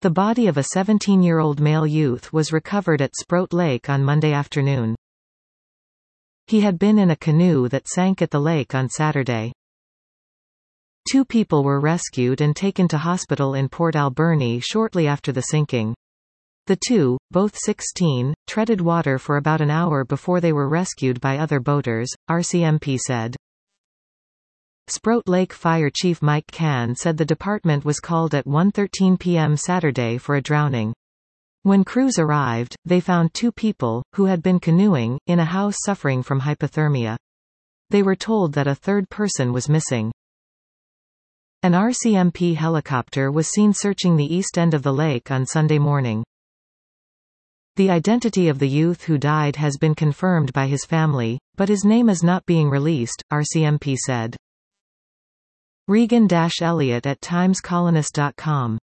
The body of a 17-year-old male youth was recovered at Sproat Lake on Monday afternoon. He had been in a canoe that sank at the lake on Saturday. 2 people were rescued and taken to hospital in Port Alberni shortly after the sinking. The 2, both 16, treaded water for about an hour before they were rescued by other boaters, RCMP said. Sproat Lake Fire Chief Mike Cann said the department was called at 1:13 p.m. Saturday for a drowning. When crews arrived, they found 2 people, who had been canoeing, in a house suffering from hypothermia. They were told that a 3rd person was missing. An RCMP helicopter was seen searching the east end of the lake on Sunday morning. The identity of the youth who died has been confirmed by his family, but his name is not being released, RCMP said. Regan-Elliott at TimesColonist.com